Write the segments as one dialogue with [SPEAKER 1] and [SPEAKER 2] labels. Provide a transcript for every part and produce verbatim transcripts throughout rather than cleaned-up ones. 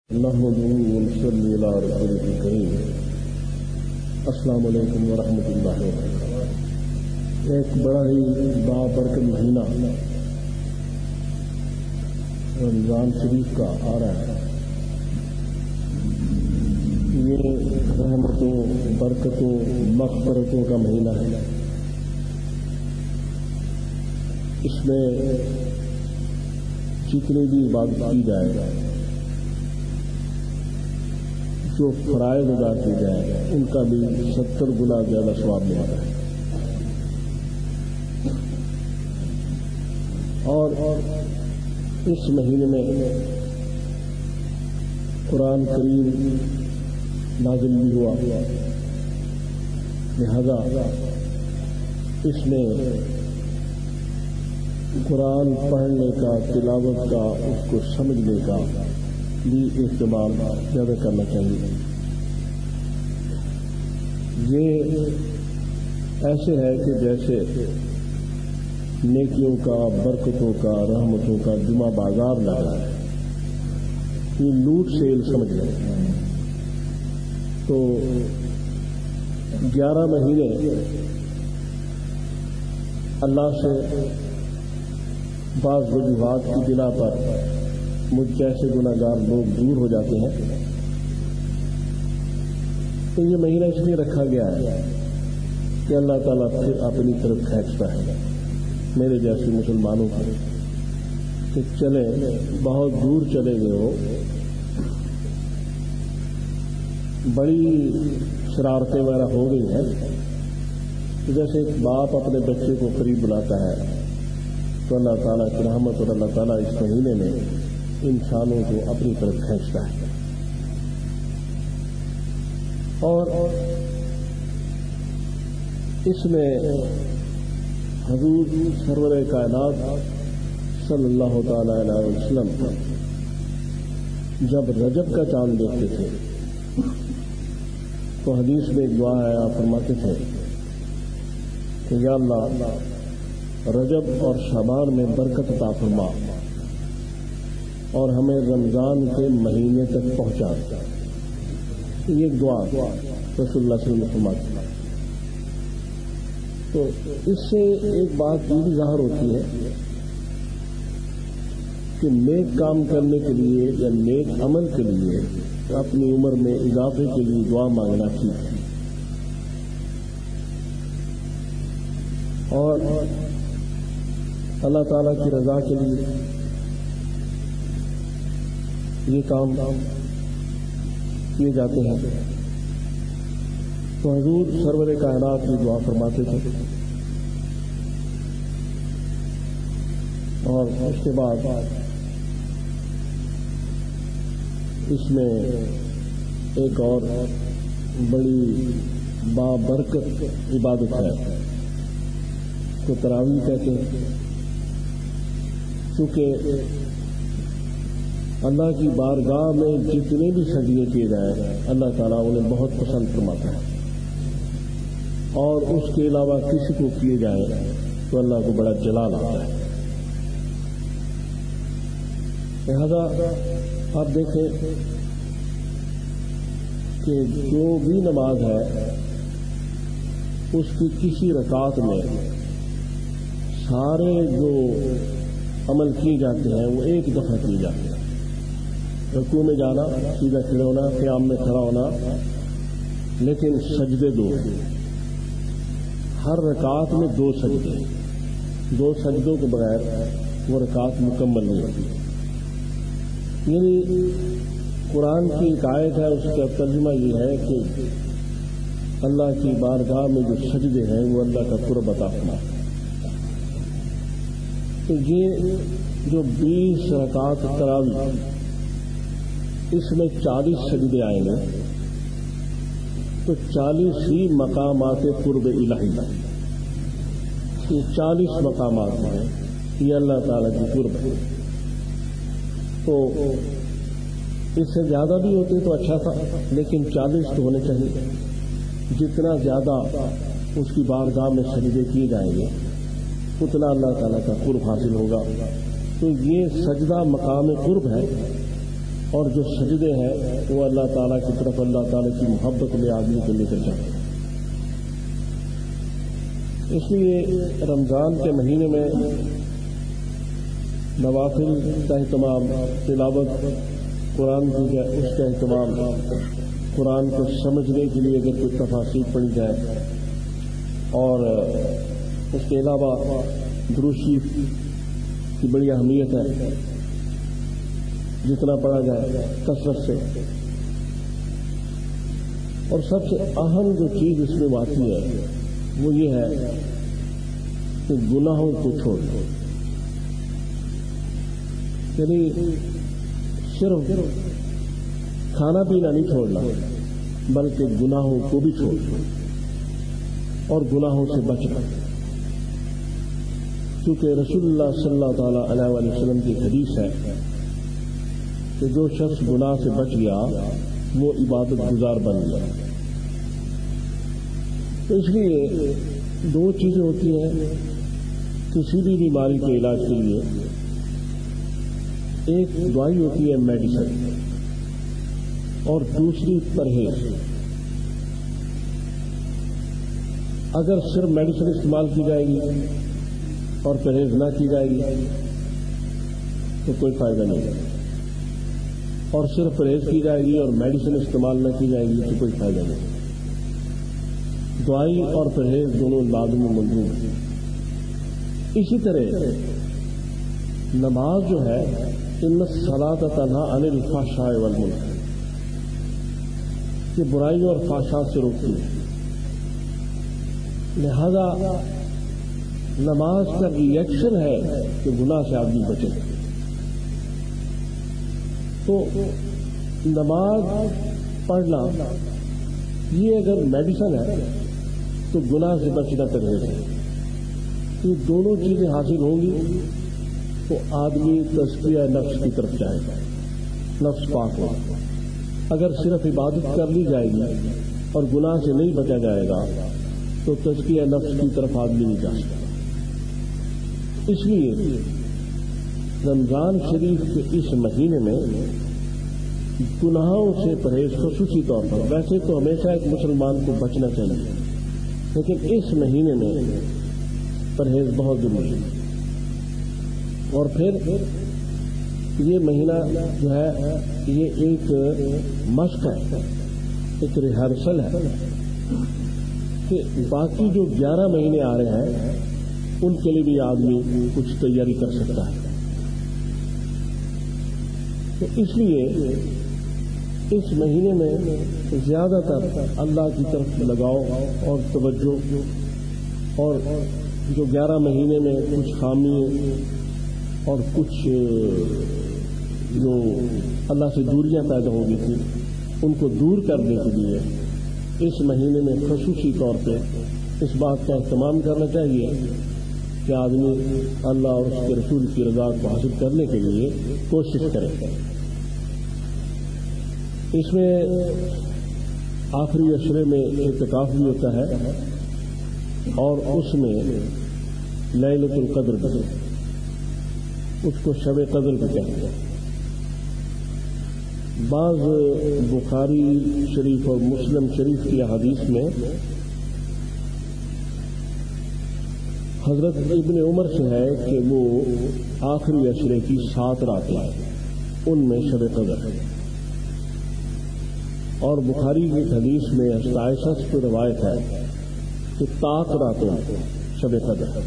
[SPEAKER 1] نحمده ونصلي على رسوله الكريم السلام علیکم ورحمۃ اللہ وبرکاتہ۔ ایک بڑا ہی بابرکت مہینہ رمضان شریف کا آ رہا ہے۔ یہ رحمتوں، برکتوں، مغفرتوں کا مہینہ ہے۔ اس میں جتنی بھی عبادت کی جائے، جو فرائض ادا کی جائے، ان کا بھی ستر گنا زیادہ ثواب ملتا ہے۔ اور اس مہینے میں قرآن کریم نازل بھی ہوا، لہذا اس میں قرآن پڑھنے کا، تلاوت کا، اس کو سمجھنے کا بھی اہتمام زیادہ کرنا چاہیے۔ یہ ایسے ہے کہ جیسے نیکیوں کا، برکتوں کا، رحمتوں کا جمعہ بازار لگا ہے، یہ لوٹ سیل سمجھ لیں۔ تو گیارہ مہینے اللہ سے بعض وجوہات کی بنا پر مجھ جیسے گناہ گار لوگ دور ہو جاتے ہیں، تو یہ مہینہ اس لیے رکھا گیا ہے کہ اللہ تعالیٰ پھر اپنی طرف کھینچتا ہے میرے جیسے مسلمانوں کو، کہ چلیں بہت دور چلے گئے ہو، بڑی شرارتیں وغیرہ ہو گئی ہیں، تو جیسے ایک باپ اپنے بچے کو قریب بلاتا ہے، تو اللہ تعالیٰ کی رحمت اور اللہ تعالیٰ اس مہینے میں انسانوں کو اپنی طرف کھینچتا ہے۔ اور اس میں حضور سرور کائنات صلی اللہ تعالی علیہ وسلم جب رجب کا چاند دیکھتے تھے تو حدیث میں ایک دعا ہے، آپ فرماتے تھے کہ یا اللہ رجب اور شعبان میں برکت عطا فرما اور ہمیں رمضان کے مہینے تک پہنچا۔ یہ ایک دعا رسول اللہ صلی اللہ علیہ وسلم فرماتے ہیں۔ تو اس سے ایک بات یہ بھی ظاہر ہوتی ہے کہ نیک کام کرنے کے لیے یا نیک عمل کے لیے اپنی عمر میں اضافے کے لیے دعا مانگنا ٹھیک ہے، اور اللہ تعالیٰ کی رضا کے لیے یہ کام کیے جاتے ہیں۔ تو حضور سرور کائنات میں دعا فرماتے تھے، اور اس کے بعد اس میں ایک اور بڑی بابرکت عبادت ہے تو تراویح کہتے ہیں، چونکہ اللہ کی بارگاہ میں جتنے بھی سجدے کیے جائیں اللہ تعالیٰ انہیں بہت پسند فرماتا ہے، اور اس کے علاوہ کسی کو کیے جائیں تو اللہ کو بڑا جلال آتا ہے۔ لہذا آپ دیکھیں کہ جو بھی نماز ہے اس کی کسی رکعت میں سارے جو عمل کیے جاتے ہیں وہ ایک دفعہ کیے جاتے ہیں۔ رکوع میں جانا، سیدھا کھڑے ہونا، قیام میں کھڑا ہونا، لیکن سجدے دو، ہر رکعت میں دو سجدے، دو سجدوں کے بغیر وہ رکعت مکمل نہیں ہوتی۔ یعنی قرآن کی ایک آیت ہے، اس کا ترجمہ یہ ہے کہ اللہ کی بارگاہ میں جو سجدے ہیں وہ اللہ کا قرب عطا فرماتا ہے۔ تو یہ جو بیس رکعت تراویح، اس میں چالیس سجدے آئیں گے، تو چالیس ہی مقامات قرب الہی، یہ چالیس مقامات ہیں، یہ اللہ تعالیٰ کی قرب ہے۔ تو اس سے زیادہ بھی ہوتے تو اچھا تھا، لیکن چالیس تو ہونے چاہیے۔ جتنا زیادہ اس کی بارگاہ میں سجدے کیے جائیں گے اتنا اللہ تعالیٰ کا قرب حاصل ہوگا۔ تو یہ سجدہ مقام قرب ہے، اور جو سجدے ہیں وہ اللہ تعالیٰ کی طرف اللہ تعالیٰ کی محبت میں آدمی کو لے کر جاتے ہیں. اس لیے رمضان کے مہینے میں نوافل کا اہتمام، تلاوت قرآن کی اس کا اہتمام، قرآن کو سمجھنے کے لیے اگر کوئی تفاصیل پڑھی جائے، اور اس کے علاوہ درود شریف کی بڑی اہمیت ہے، جتنا پڑھا جائے کثرت سے. اور سب سے اہم جو چیز اس میں آتی ہے وہ یہ ہے کہ گناہوں کو چھوڑ دو. یعنی صرف کھانا پینا نہیں چھوڑنا، بلکہ گناہوں کو بھی چھوڑ دو اور گناہوں سے بچنا. کیونکہ رسول اللہ صلی اللہ تعالی علیہ وآلہ وسلم کی حدیث ہے کہ جو شخص گناہ سے بچ گیا وہ عبادت گزار بن گیا. تو اس لیے دو چیزیں ہوتی ہیں کسی بھی بیماری کے علاج کے لیے. ایک دوائی ہوتی ہے میڈیسن، اور دوسری پرہیز. اگر صرف میڈیسن استعمال کی جائے گی اور پرہیز نہ کی جائے گی تو کوئی فائدہ نہیں، اور صرف پرہیز کی جائے گی اور میڈیسن استعمال نہ کی جائے گی تو کوئی فائدہ نہیں. دوائی اور پرہیز دونوں لازم و ملزوم ہیں. اسی طرح نماز جو ہے ان الصلاۃ تنہی عن الفحشاء والمنکر، یہ برائیوں اور فحشاء سے روکتی ہے. لہذا نماز کا ریئیکشن ہے کہ گناہ سے آدمی بچے. تو نماز پڑھنا یہ اگر میڈیسن ہے تو گناہ سے بچنا پرہیز ہے. یہ دونوں چیزیں حاصل ہوں گی تو آدمی تزکیہ نفس کی طرف جائے گا، نفس پاک ہوگا. اگر صرف عبادت کر لی جائے گی اور گناہ سے نہیں بچا جائے گا تو تزکیہ نفس کی طرف آدمی نہیں جا سکتا. اس لیے رمضان شریف کے اس مہینے میں گناہوں سے پرہیز خصوصی طور پر، ویسے تو ہمیشہ ایک مسلمان کو بچنا چاہیے، لیکن اس مہینے میں پرہیز بہت ضروری ہے. اور پھر یہ مہینہ جو ہے یہ ایک مشق ہے، ایک ریہرسل ہے کہ باقی جو گیارہ مہینے آ رہے ہیں ان کے لیے بھی آدمی کچھ تیاری کر سکتا ہے. تو اس لیے اس مہینے میں زیادہ تر اللہ کی طرف لگاؤ اور توجہ، اور جو گیارہ مہینے میں کچھ خامی اور کچھ جو اللہ سے دوریاں پیدا ہو گئی تھیں ان کو دور کرنے کے لیے اس مہینے میں خصوصی طور پہ اس بات کا اہتمام کرنا چاہیے کہ آدمی اللہ اور اس کے رسول کی رضا کو حاصل کرنے کے لیے کوشش کرے. اس میں آخری عشرے میں اعتکاف بھی ہوتا ہے اور اس میں لیلۃ القدر بھی، اس کو شب قدر بھی کہتے ہیں. بعض بخاری شریف اور مسلم شریف کی حدیث میں حضرت ابن عمر سے ہے کہ وہ آخری عشرے کی سات راتیں ان میں شب قدر ہے. اور بخاری کی حدیث میں عائشہ سے روایت ہے کہ طاق راتوں شب قدر.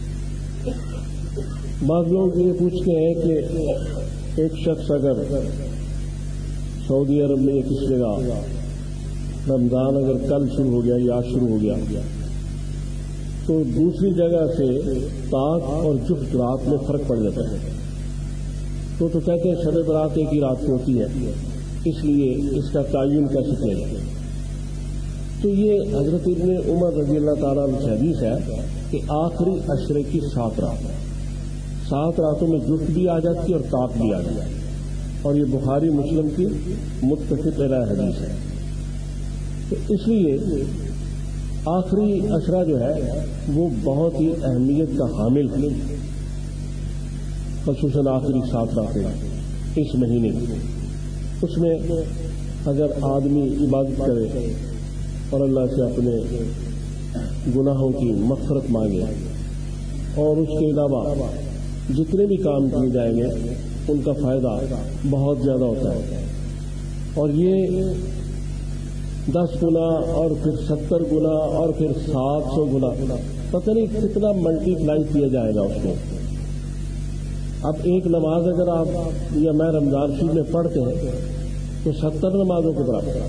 [SPEAKER 1] بعض لوگ یہ پوچھتے ہیں کہ ایک شخص اگر سعودی عرب میں کس جگہ رمضان اگر کل شروع ہو گیا یا آج شروع ہو گیا تو دوسری جگہ سے طاق اور جفت رات میں فرق پڑ جاتا ہے. تو تو کہتے ہیں شب برات ایک ہی رات کو ہوتی ہے، اس لیے اس کا تعین کیسے کیا جائے. تو یہ حضرت ابن عمر رضی اللہ تعالیٰ عنہ سے حدیث ہے کہ آخری عشرے کی سات رات سات راتوں میں جفت بھی آ جاتی ہے اور طاق بھی آ جاتی ہے، اور یہ بخاری مسلم کی متفق علیہ حدیث ہے. تو اس لیے آخری عشرہ جو ہے وہ بہت ہی اہمیت کا حامل ہے، خصوصاً آخری سات راتیں اس مہینے کی. اس میں اگر آدمی عبادت کرے اور اللہ سے اپنے گناہوں کی مغفرت مانگے اور اس کے علاوہ جتنے بھی کام کیے جائیں گے ان کا فائدہ بہت زیادہ ہوتا ہے، اور یہ دس گنا اور پھر ستر گنا اور پھر سات سو گنا، پتہ نہیں کتنا ملٹی پلائی کیا جائے گا اس کو۔ اب ایک نماز اگر آپ یا میں رمضان شریف میں پڑھتے ہیں تو ستر نمازوں کے برابر،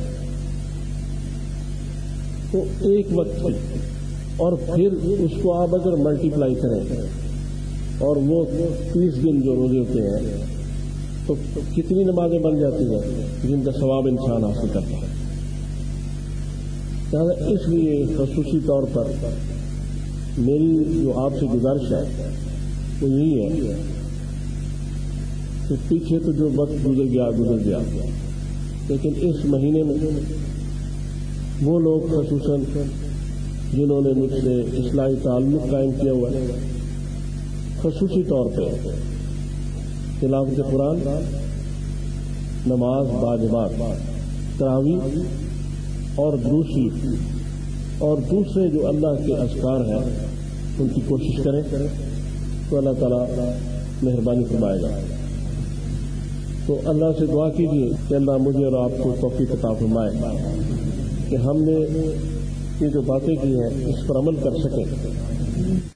[SPEAKER 1] تو ایک وقت کی، اور پھر اس کو آپ اگر ملٹی پلائی کریں اور وہ تیس دن جو روزے ہوتے ہیں تو کتنی نمازیں بن جاتی ہیں جن کا ثواب انسان حاصل کرتا ہے۔ لہٰذا اس لیے خصوصی طور پر میری جو آپ سے گزارش ہے وہ یہی ہے کہ پیچھے تو جو وقت گزر گیا گزر گیا لیکن اس مہینے میں وہ لوگ خصوصاً جنہوں نے مجھ سے اصلاحی تعلق قائم کیا ہوا ہے، خصوصی طور پہ تلاوت قرآن، نماز باجماعت، تراویح اور دروسی اور دوسرے جو اللہ کے اذکار ہیں ان کی کوشش کریں تو اللہ تعالیٰ مہربانی فرمائے گا۔ تو اللہ سے دعا کیجیے کہ اللہ مجھے اور آپ کو توفیق عطا فرمائے کہ ہم نے یہ جو باتیں کی ہیں اس پر عمل کر سکیں۔